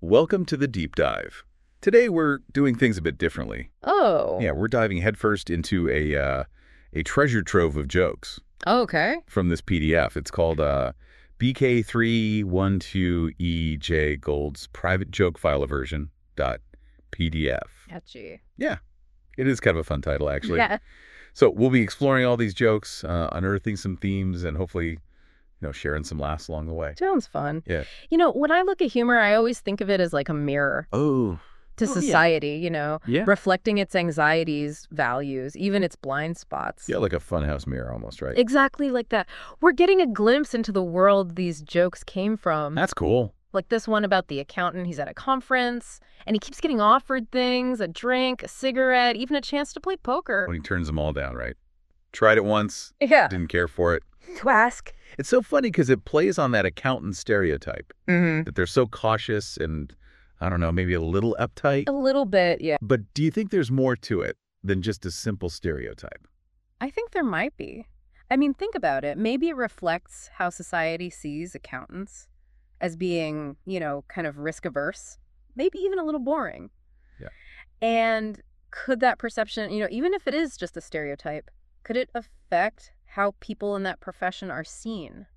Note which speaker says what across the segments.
Speaker 1: Welcome to the Deep Dive. Today we're doing things a bit differently.
Speaker 2: Oh.
Speaker 1: Yeah, we're diving headfirst into a treasure trove of jokes
Speaker 2: Okay.
Speaker 1: from this PDF. It's called BK312EJ Gold's Private Joke File Version .pdf.
Speaker 2: Catchy.
Speaker 1: Yeah, it is kind of a fun title, actually.
Speaker 2: Yeah.
Speaker 1: So we'll be exploring all these jokes, unearthing some themes, and hopefully, sharing some laughs along the way.
Speaker 2: Sounds fun.
Speaker 1: Yeah.
Speaker 2: When I look at humor, I always think of it as like a mirror
Speaker 1: Oh.
Speaker 2: to society,
Speaker 1: Yeah.
Speaker 2: reflecting its anxieties, values, even its blind spots.
Speaker 1: Yeah, like a funhouse mirror almost, right?
Speaker 2: Exactly like that. We're getting a glimpse into the world these jokes came from.
Speaker 1: That's cool.
Speaker 2: Like this one about the accountant. He's at a conference, and he keeps getting offered things, a drink, a cigarette, even a chance to play poker.
Speaker 1: When he turns them all down, right? Tried it once,
Speaker 2: Yeah.
Speaker 1: didn't care for it.
Speaker 2: To ask.
Speaker 1: It's so funny because it plays on that accountant stereotype, that they're so cautious and, I don't know, maybe a little uptight.
Speaker 2: A little bit, yeah.
Speaker 1: But do you think there's more to it than just a simple stereotype?
Speaker 2: I think there might be. I mean, think about it. Maybe it reflects how society sees accountants as being, kind of risk-averse, maybe even a little boring.
Speaker 1: Yeah.
Speaker 2: And could that perception, even if it is just a stereotype, could it affect how people in that profession are seen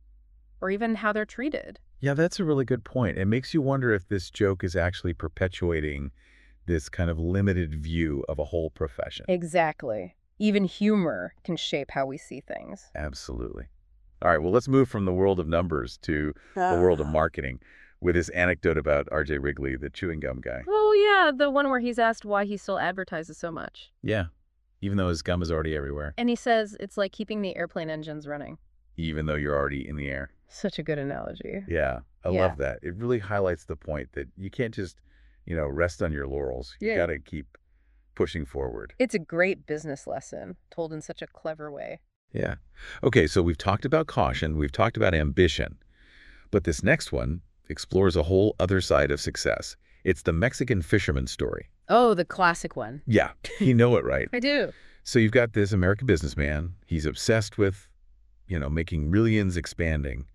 Speaker 2: or even how they're treated?
Speaker 1: Yeah, that's a really good point. It makes you wonder if this joke is actually perpetuating this kind of limited view of a whole profession.
Speaker 2: Exactly. Even humor can shape how we see things.
Speaker 1: Absolutely. All right, well, let's move from the world of numbers to the world of marketing with this anecdote about R.J. Wrigley, the chewing gum guy.
Speaker 2: Oh, yeah, the one where he's asked why he still advertises so much.
Speaker 1: Yeah, even though his gum is already everywhere,
Speaker 2: And he says it's like keeping the airplane engines running.
Speaker 1: even though you're already in the air.
Speaker 2: Such a good analogy.
Speaker 1: Yeah, I
Speaker 2: Yeah.
Speaker 1: love that. It really highlights the point that you can't just, rest on your laurels. You
Speaker 2: Yeah.
Speaker 1: got to keep pushing forward.
Speaker 2: It's a great business lesson told in such a clever way.
Speaker 1: Yeah. Okay, so we've talked about caution, we've talked about ambition, but this next one explores a whole other side of success. It's the Mexican fisherman story.
Speaker 2: Oh, the classic one.
Speaker 1: Yeah, you know it, right?
Speaker 2: I do.
Speaker 1: So you've got this American businessman. He's obsessed with, making millions, expanding.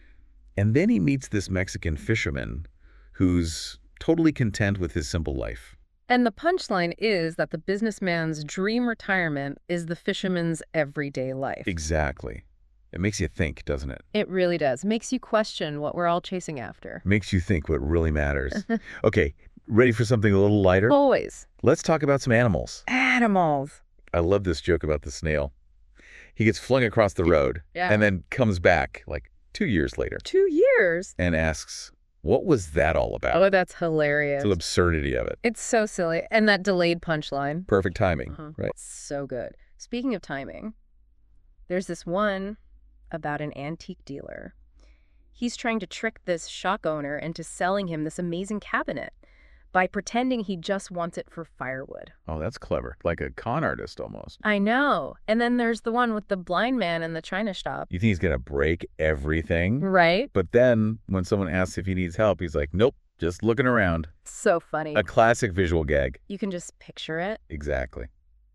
Speaker 1: And then he meets this Mexican fisherman who's totally content with his simple life.
Speaker 2: And the punchline is that the businessman's dream retirement is the fisherman's everyday life.
Speaker 1: Exactly. It makes you think, doesn't it?
Speaker 2: It really does. Makes you question what we're all chasing after.
Speaker 1: Makes you think what really matters. Okay, ready for something a little lighter?
Speaker 2: Always.
Speaker 1: Let's talk about some animals.
Speaker 2: Animals.
Speaker 1: I love this joke about the snail. He gets flung across the road
Speaker 2: Yeah.
Speaker 1: and then comes back like 2 years later
Speaker 2: 2 years.
Speaker 1: and asks, what was that all about?
Speaker 2: Oh, that's hilarious.
Speaker 1: It's the absurdity of it.
Speaker 2: It's so silly. And that delayed punchline.
Speaker 1: Perfect timing, right?
Speaker 2: So good. Speaking of timing, there's this one about an antique dealer. He's trying to trick this shop owner into selling him this amazing cabinet by pretending he just wants it for firewood.
Speaker 1: Oh, that's clever. Like a con artist almost.
Speaker 2: I know. And then there's the one with the blind man in the china shop.
Speaker 1: You think he's going to break everything?
Speaker 2: Right?
Speaker 1: But then when someone asks if he needs help, he's like, nope, just looking around.
Speaker 2: So funny.
Speaker 1: A classic visual gag.
Speaker 2: You can just picture it.
Speaker 1: Exactly.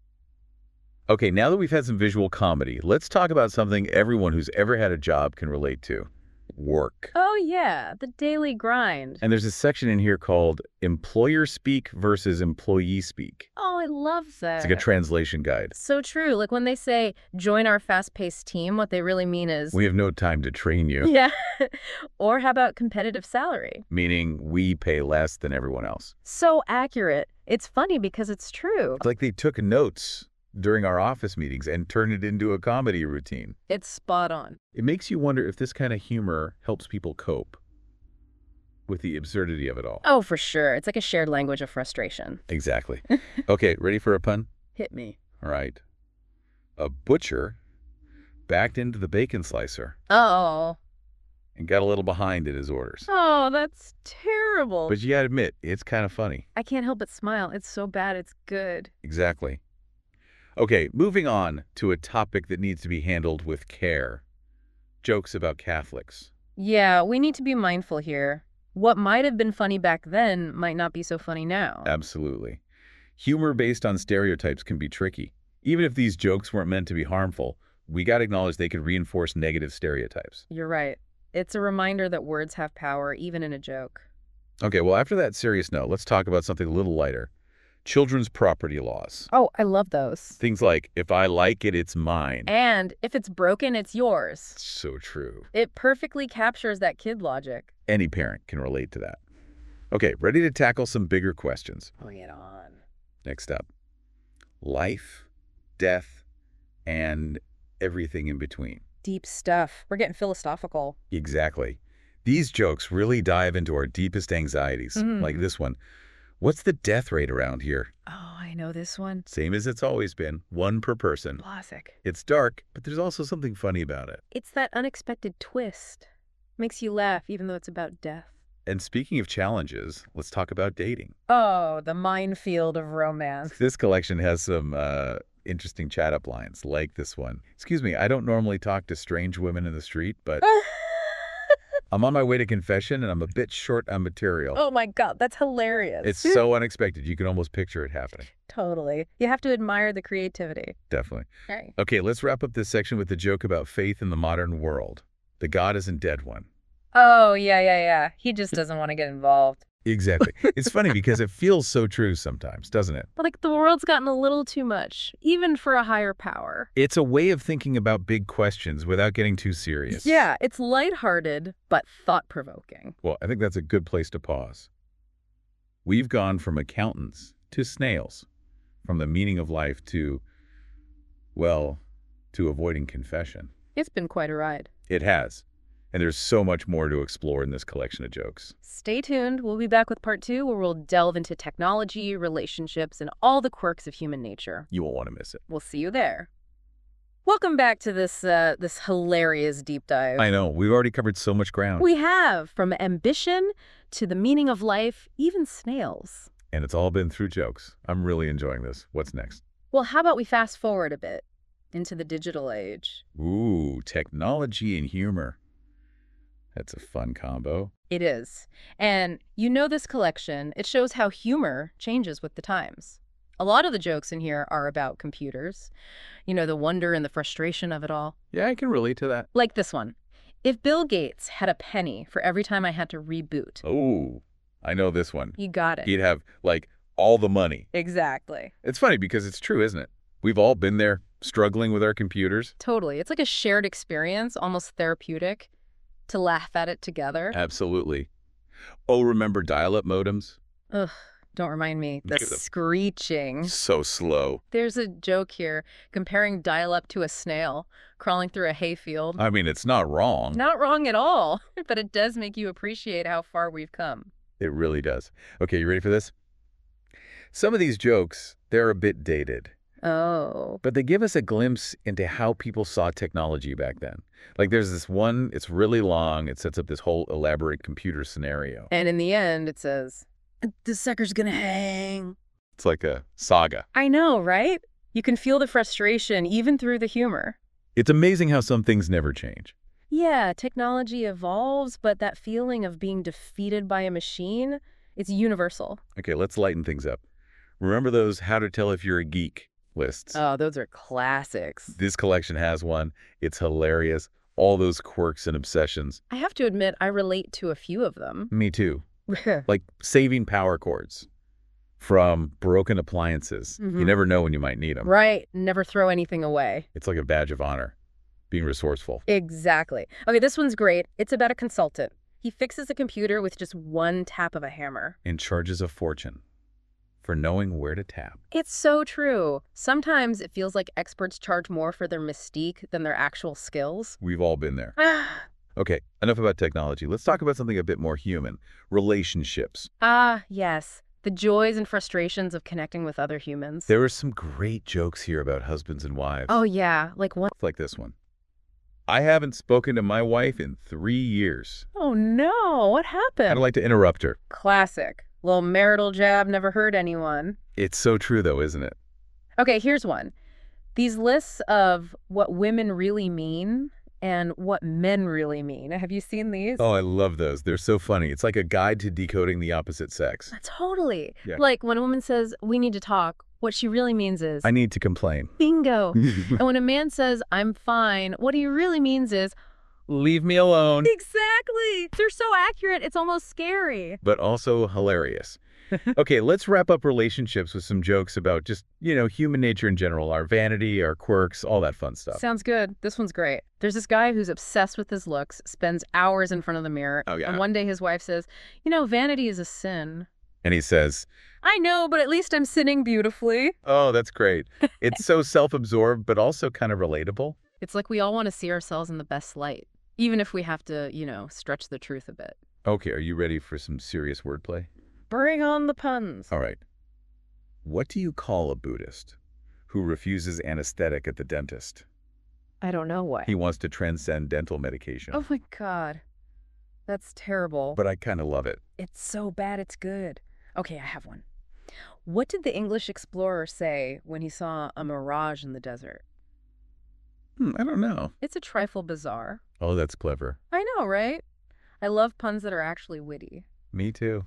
Speaker 1: Okay, now that we've had some visual comedy, let's talk about something everyone who's ever had a job can relate to. Work.
Speaker 2: Oh, yeah. The daily grind.
Speaker 1: And there's a section in here called Employer Speak versus Employee Speak.
Speaker 2: Oh, I love that.
Speaker 1: It's like a translation guide.
Speaker 2: So true. Like when they say, join our fast-paced team, what they really mean is...
Speaker 1: We have no time to train you.
Speaker 2: Yeah. Or how about competitive salary?
Speaker 1: Meaning we pay less than everyone else.
Speaker 2: So accurate. It's funny because it's true.
Speaker 1: It's like they took notes during our office meetings and turned it into a comedy routine.
Speaker 2: It's spot on.
Speaker 1: It makes you wonder if this kind of humor helps people cope with the absurdity of it all.
Speaker 2: Oh, for sure. It's like a shared language of frustration.
Speaker 1: Exactly. Okay, ready for a pun?
Speaker 2: Hit me.
Speaker 1: All right. A butcher backed into the bacon slicer
Speaker 2: Oh.
Speaker 1: and got a little behind in his orders.
Speaker 2: Oh, that's terrible.
Speaker 1: But you gotta admit, it's kind of funny.
Speaker 2: I can't help but smile. It's so bad, it's good.
Speaker 1: Exactly. Okay, moving on to a topic that needs to be handled with care. Jokes about Catholics.
Speaker 2: Yeah, we need to be mindful here. What might have been funny back then might not be so funny now.
Speaker 1: Absolutely. Humor based on stereotypes can be tricky. Even if these jokes weren't meant to be harmful, we gotta acknowledge they could reinforce negative stereotypes.
Speaker 2: You're right. It's a reminder that words have power, even in a joke.
Speaker 1: Okay, well, after that serious note, let's talk about something a little lighter. Children's property laws.
Speaker 2: Oh, I love those.
Speaker 1: Things like, if I like it, it's mine.
Speaker 2: And if it's broken, it's yours.
Speaker 1: So true.
Speaker 2: It perfectly captures that kid logic.
Speaker 1: Any parent can relate to that. Okay, ready to tackle some bigger questions.
Speaker 2: Bring it on.
Speaker 1: Next up, life, death, and everything in between.
Speaker 2: Deep stuff. We're getting philosophical.
Speaker 1: Exactly. These jokes really dive into our deepest anxieties, like this one. What's the death rate around here?
Speaker 2: Oh, I know this one.
Speaker 1: Same as it's always been, 1 per person.
Speaker 2: Classic.
Speaker 1: It's dark, but there's also something funny about it.
Speaker 2: It's that unexpected twist. Makes you laugh even though it's about death.
Speaker 1: And speaking of challenges, let's talk about dating.
Speaker 2: Oh, the minefield of romance.
Speaker 1: This collection has some interesting chat-up lines, like this one. Excuse me, I don't normally talk to strange women in the street, but I'm on my way to confession and I'm a bit short on material.
Speaker 2: Oh my God, that's hilarious.
Speaker 1: It's so unexpected. You can almost picture it happening.
Speaker 2: Totally. You have to admire the creativity.
Speaker 1: Definitely.
Speaker 2: Right.
Speaker 1: Okay, let's wrap up this section with the joke about faith in the modern world. The God isn't dead one.
Speaker 2: Oh, yeah. He just doesn't want to get involved.
Speaker 1: Exactly. It's funny because it feels so true sometimes, doesn't it?
Speaker 2: But like the world's gotten a little too much, even for a higher power.
Speaker 1: It's a way of thinking about big questions without getting too serious.
Speaker 2: Yeah, it's lighthearted, but thought-provoking.
Speaker 1: Well, I think that's a good place to pause. We've gone from accountants to snails, from the meaning of life to, well, to avoiding confession.
Speaker 2: It's been quite a ride.
Speaker 1: It has. And there's so much more to explore in this collection of jokes.
Speaker 2: Stay tuned. We'll be back with part 2, where we'll delve into technology, relationships, and all the quirks of human nature.
Speaker 1: You won't want to miss it.
Speaker 2: We'll see you there. Welcome back to this hilarious deep dive.
Speaker 1: I know. We've already covered so much ground.
Speaker 2: We have, from ambition to the meaning of life, even snails.
Speaker 1: And it's all been through jokes. I'm really enjoying this. What's next?
Speaker 2: Well, how about we fast forward a bit into the digital age?
Speaker 1: Ooh, technology and humor. That's a fun combo.
Speaker 2: It is. And you know this collection, it shows how humor changes with the times. A lot of the jokes in here are about computers. You know, the wonder and the frustration of it all.
Speaker 1: Yeah, I can relate to that.
Speaker 2: Like this one. If Bill Gates had a penny for every time I had to reboot.
Speaker 1: Oh, I know this one.
Speaker 2: You got it.
Speaker 1: He'd have, like, all the money.
Speaker 2: Exactly.
Speaker 1: It's funny because it's true, isn't it? We've all been there struggling with our computers.
Speaker 2: Totally. It's like a shared experience, almost therapeutic, to laugh at it together.
Speaker 1: Absolutely. Oh, remember dial-up modems?
Speaker 2: Ugh, don't remind me. The
Speaker 1: Neither.
Speaker 2: screeching.
Speaker 1: So slow.
Speaker 2: There's a joke here comparing dial-up to a snail crawling through a hayfield.
Speaker 1: I mean, it's not wrong.
Speaker 2: Not wrong at all, but it does make you appreciate how far we've come.
Speaker 1: It really does. Okay, you ready for this? Some of these jokes, they're a bit dated,
Speaker 2: Oh.
Speaker 1: but they give us a glimpse into how people saw technology back then. Like there's this one, it's really long. It sets up this whole elaborate computer scenario.
Speaker 2: And in the end, it says, the sucker's gonna hang.
Speaker 1: It's like a saga.
Speaker 2: I know, right? You can feel the frustration even through the humor.
Speaker 1: It's amazing how some things never change.
Speaker 2: Yeah, technology evolves, but that feeling of being defeated by a machine, it's universal.
Speaker 1: Okay, let's lighten things up. Remember those how to tell if you're a geek lists?
Speaker 2: Oh, those are classics.
Speaker 1: This collection has one. It's hilarious. All those quirks and obsessions.
Speaker 2: I have to admit, I relate to a few of them.
Speaker 1: Me too. Like saving power cords from broken appliances. You never know when you might need them.
Speaker 2: Right. Never throw anything away.
Speaker 1: It's like a badge of honor, being resourceful.
Speaker 2: Exactly. Okay, this one's great. It's about a consultant. He fixes a computer with just one tap of a hammer.
Speaker 1: And charges a fortune for knowing where to tap.
Speaker 2: It's so true. Sometimes it feels like experts charge more for their mystique than their actual skills.
Speaker 1: We've all been there. Okay, enough about technology. Let's talk about something a bit more human. Relationships.
Speaker 2: Ah, yes. The joys and frustrations of connecting with other humans.
Speaker 1: There are some great jokes here about husbands and wives.
Speaker 2: Oh, yeah. Like what?
Speaker 1: Like this one. I haven't spoken to my wife in 3 years.
Speaker 2: Oh, no. What happened?
Speaker 1: I'd like to interrupt her.
Speaker 2: Classic. Little marital jab, never hurt anyone.
Speaker 1: It's so true, though, isn't it?
Speaker 2: Okay, here's one. These lists of what women really mean and what men really mean. Have you seen these?
Speaker 1: Oh, I love those. They're so funny. It's like a guide to decoding the opposite sex.
Speaker 2: Totally.
Speaker 1: Yeah.
Speaker 2: Like when a woman says, we need to talk, what she really means is,
Speaker 1: I need to complain.
Speaker 2: bingo. And when a man says, I'm fine, what he really means is,
Speaker 1: Leave me alone.
Speaker 2: Exactly. They're so accurate, it's almost scary.
Speaker 1: But also hilarious. Okay, let's wrap up relationships with some jokes about just, human nature in general, our vanity, our quirks, all that fun stuff.
Speaker 2: Sounds good. This one's great. There's this guy who's obsessed with his looks, spends hours in front of the mirror.
Speaker 1: Oh, yeah.
Speaker 2: And one day his wife says, vanity is a sin.
Speaker 1: And he says,
Speaker 2: I know, but at least I'm sinning beautifully.
Speaker 1: oh, that's great. It's so self-absorbed, but also kind of relatable.
Speaker 2: It's like we all want to see ourselves in the best light, even if we have to, stretch the truth a bit.
Speaker 1: Okay, are you ready for some serious wordplay?
Speaker 2: Bring on the puns.
Speaker 1: All right. What do you call a Buddhist who refuses anesthetic at the dentist?
Speaker 2: I don't know what.
Speaker 1: He wants to transcend dental medication.
Speaker 2: Oh my God. That's terrible.
Speaker 1: But I kind of love it.
Speaker 2: It's so bad it's good. Okay, I have one. What did the English explorer say when he saw a mirage in the desert?
Speaker 1: I don't know.
Speaker 2: It's a trifle bizarre.
Speaker 1: Oh, that's clever.
Speaker 2: I know, right? I love puns that are actually witty.
Speaker 1: Me too.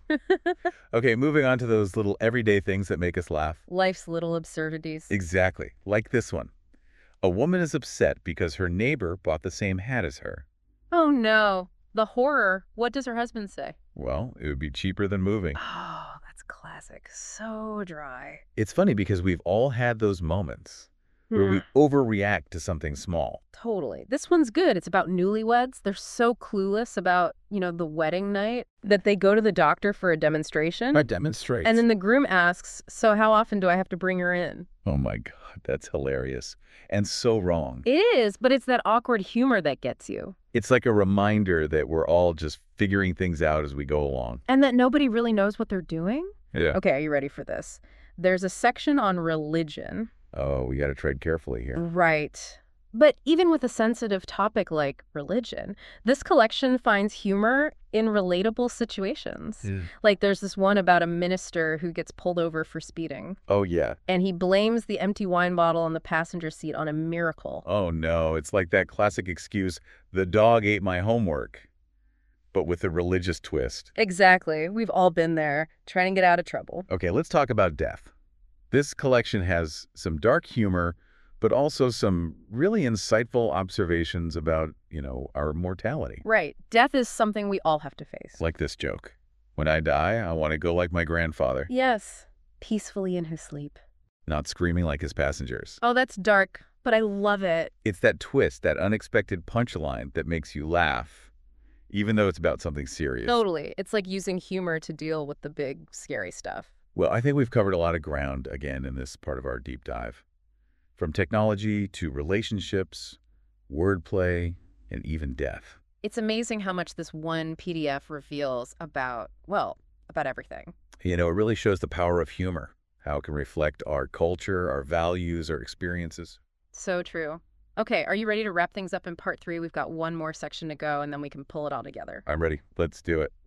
Speaker 1: Okay, moving on to those little everyday things that make us laugh.
Speaker 2: Life's little absurdities.
Speaker 1: Exactly. Like this one. A woman is upset because her neighbor bought the same hat as her.
Speaker 2: Oh no. The horror. What does her husband say?
Speaker 1: Well, it would be cheaper than moving.
Speaker 2: Oh, that's classic. So dry.
Speaker 1: It's funny because we've all had those moments where we overreact to something small.
Speaker 2: Totally. This one's good. It's about newlyweds. They're so clueless about, the wedding night that they go to the doctor for a demonstration.
Speaker 1: I demonstrate.
Speaker 2: And then the groom asks, so how often do I have to bring her in?
Speaker 1: Oh my God, that's hilarious. And so wrong.
Speaker 2: It is, but it's that awkward humor that gets you.
Speaker 1: It's like a reminder that we're all just figuring things out as we go along.
Speaker 2: And that nobody really knows what they're doing?
Speaker 1: Yeah.
Speaker 2: Okay, are you ready for this? There's a section on religion.
Speaker 1: Oh, we got to tread carefully here.
Speaker 2: Right. But even with a sensitive topic like religion, this collection finds humor in relatable situations. Like there's this one about a minister who gets pulled over for speeding.
Speaker 1: Oh, yeah.
Speaker 2: And he blames the empty wine bottle on the passenger seat on a miracle.
Speaker 1: Oh, no. It's like that classic excuse, the dog ate my homework, but with a religious twist.
Speaker 2: Exactly. We've all been there, trying to get out of trouble.
Speaker 1: Okay, let's talk about death. This collection has some dark humor, but also some really insightful observations about, our mortality.
Speaker 2: Right. Death is something we all have to face.
Speaker 1: Like this joke. When I die, I want to go like my grandfather,
Speaker 2: Yes. Peacefully in his sleep.
Speaker 1: not screaming like his passengers.
Speaker 2: Oh, that's dark, but I love it.
Speaker 1: It's that twist, that unexpected punchline that makes you laugh, even though it's about something serious.
Speaker 2: Totally. It's like using humor to deal with the big, scary stuff.
Speaker 1: Well, I think we've covered a lot of ground, again, in this part of our deep dive. From technology to relationships, wordplay, and even death.
Speaker 2: It's amazing how much this one PDF reveals about everything.
Speaker 1: It really shows the power of humor, how it can reflect our culture, our values, our experiences.
Speaker 2: So true. Okay, are you ready to wrap things up in part 3? We've got one more section to go, and then we can pull it all together.
Speaker 1: I'm ready. Let's do it.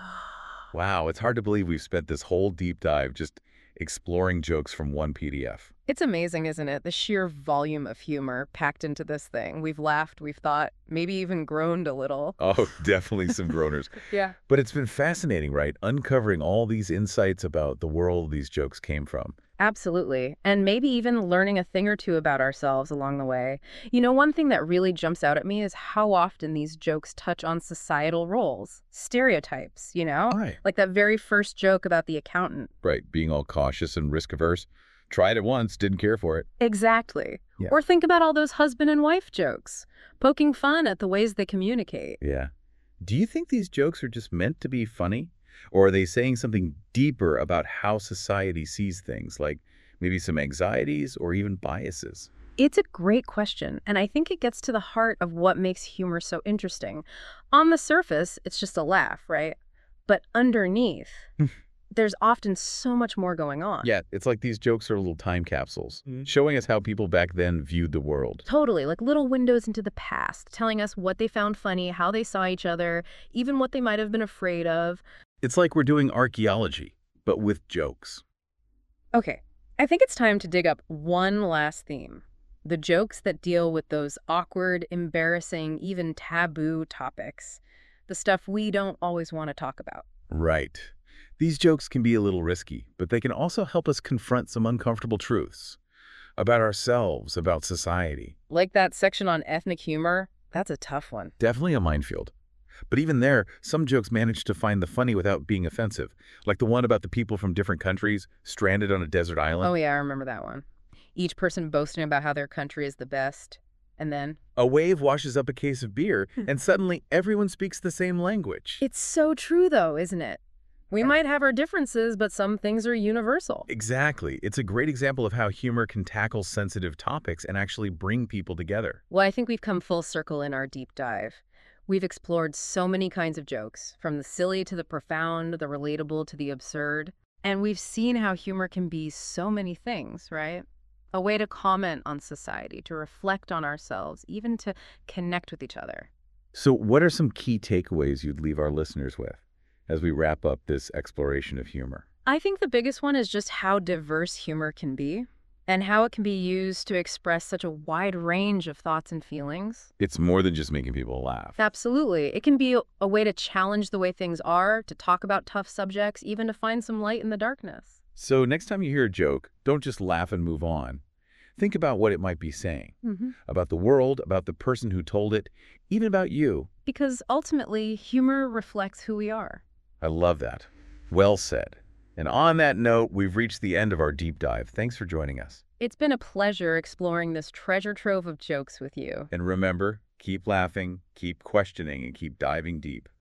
Speaker 1: Wow, it's hard to believe we've spent this whole deep dive just exploring jokes from one PDF.
Speaker 2: It's amazing, isn't it? The sheer volume of humor packed into this thing. We've laughed, we've thought, maybe even groaned a little.
Speaker 1: Oh, definitely some groaners.
Speaker 2: Yeah.
Speaker 1: But it's been fascinating, right? Uncovering all these insights about the world these jokes came from.
Speaker 2: Absolutely. And maybe even learning a thing or two about ourselves along the way. One thing that really jumps out at me is how often these jokes touch on societal roles, stereotypes,
Speaker 1: Right.
Speaker 2: Like that very first joke about the accountant.
Speaker 1: Right, being all cautious and risk-averse. Tried it once, didn't care for it.
Speaker 2: Exactly.
Speaker 1: Yeah.
Speaker 2: Or think about all those husband and wife jokes, poking fun at the ways they communicate.
Speaker 1: Yeah. Do you think these jokes are just meant to be funny? Or are they saying something deeper about how society sees things, like maybe some anxieties or even biases?
Speaker 2: It's a great question, and I think it gets to the heart of what makes humor so interesting. On the surface, it's just a laugh, right? But underneath, there's often so much more going on.
Speaker 1: Yeah, it's like these jokes are little time capsules, showing us how people back then viewed the world.
Speaker 2: Totally, like little windows into the past, telling us what they found funny, how they saw each other, even what they might have been afraid of.
Speaker 1: It's like we're doing archaeology, but with jokes.
Speaker 2: Okay, I think it's time to dig up one last theme. The jokes that deal with those awkward, embarrassing, even taboo topics. The stuff we don't always want to talk about.
Speaker 1: Right. These jokes can be a little risky, but they can also help us confront some uncomfortable truths about ourselves, about society.
Speaker 2: Like that section on ethnic humor. That's a tough one.
Speaker 1: Definitely a minefield. But even there, some jokes manage to find the funny without being offensive, like the one about the people from different countries stranded on a desert island.
Speaker 2: Oh, yeah, I remember that one. Each person boasting about how their country is the best. And then,
Speaker 1: A wave washes up a case of beer, and suddenly everyone speaks the same language.
Speaker 2: it's so true, though, isn't it? We might have our differences, but some things are universal.
Speaker 1: Exactly. It's a great example of how humor can tackle sensitive topics and actually bring people together.
Speaker 2: Well, I think we've come full circle in our deep dive. We've explored so many kinds of jokes, from the silly to the profound, the relatable to the absurd. And we've seen how humor can be so many things, right? A way to comment on society, to reflect on ourselves, even to connect with each other.
Speaker 1: So what are some key takeaways you'd leave our listeners with as we wrap up this exploration of humor?
Speaker 2: I think the biggest one is just how diverse humor can be and how it can be used to express such a wide range of thoughts and feelings.
Speaker 1: It's more than just making people laugh.
Speaker 2: Absolutely. It can be a way to challenge the way things are, to talk about tough subjects, even to find some light in the darkness.
Speaker 1: So next time you hear a joke, don't just laugh and move on. Think about what it might be saying. About the world, about the person who told it, even about you.
Speaker 2: Because ultimately, humor reflects who we are.
Speaker 1: I love that. Well said. And on that note, we've reached the end of our deep dive. Thanks for joining us.
Speaker 2: It's been a pleasure exploring this treasure trove of jokes with you.
Speaker 1: And remember, keep laughing, keep questioning, and keep diving deep.